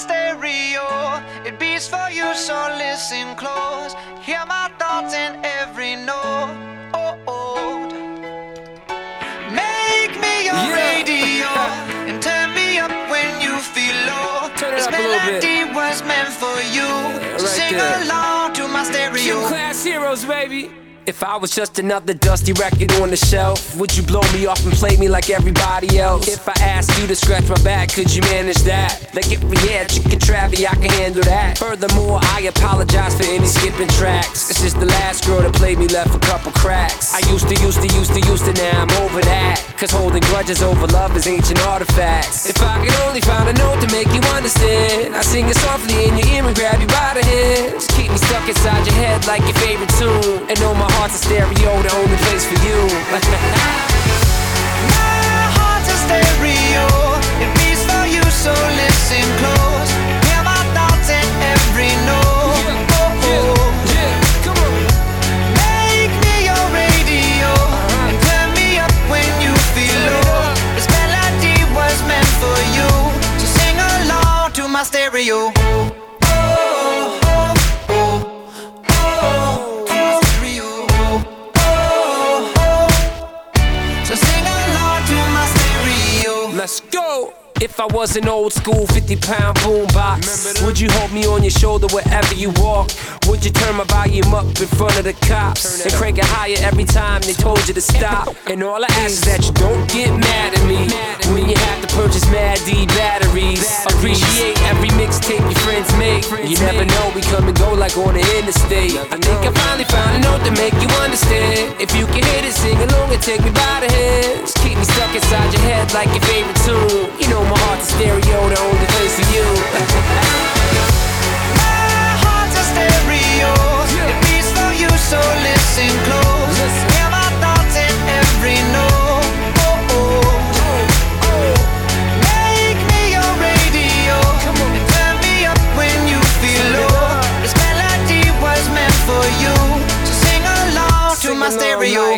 stereo, it beats for you, so listen close. Hear my thoughts in every note. Make me your radio and turn me up when you feel low. This melody was meant for you, so sing along to my stereo. Gym Class Heroes, baby. If I was just another dusty record on the shelf, would you blow me off and play me like everybody else? If I asked you to scratch my back, could you manage that? Like if we had chicken Travie, I can handle that. Furthermore, I apologize for any skipping tracks. This is the last girl that played me left a couple cracks. I used to, now I'm over that. Cause holding grudges over love is ancient artifacts. If I could only find a note to make you understand, I sing it softly in your ear and grab you by the hands. Keep me stuck inside your head like your favorite tune, and know my heart's a stereo, the only place for you. My heart's a stereo, it beats for you, so listen close. Hear my thoughts in every note. Come on. Make me your radio and turn me up when you feel low. This melody was meant for you, so sing along to my stereo. Let's go! If I was an old school 50-pound boombox, would you hold me on your shoulder wherever you walk? Would you turn my volume up in front of the cops and crank it higher every time they told you to stop? And all I ask is that you don't get mad at me when you have to purchase Mad D batteries. Appreciate every mixtape your friends make. You never know, we come and go like on the interstate. I think I finally found a note to make you understand. If you can hit it, sing along and take me by the hands. Keep me stuck inside your head like your favorite tune. You know my heart's a stereo, the only place for you. My heart's a stereo, it beats for you, so listen close. Hear my thoughts in every note. Make me your radio and turn me up when you feel low. This melody was meant for you, so sing along to my stereo.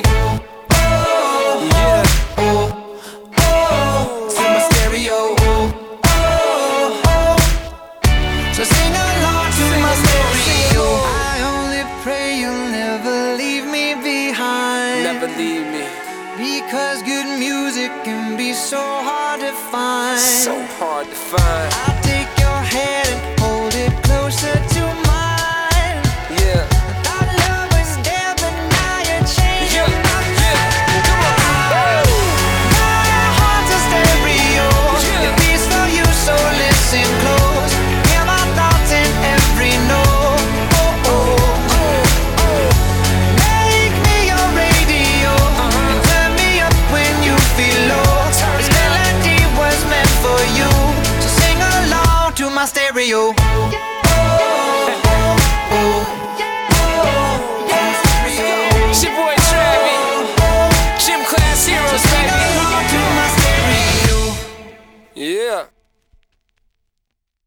So sing along to my stereo. I only pray you'll never leave me behind. Never leave me. Because good music can be so hard to find. So hard to find. I'll take your hand and hold it closer to mine. Yeah. I thought love was dead, but now you're changing my mind. Come on. My heart's a stereo, it beats for you, so listen close. Hear my thoughts in every note. Make me your radio and turn me up when you feel low. This melody was meant for you, so sing along to my stereo.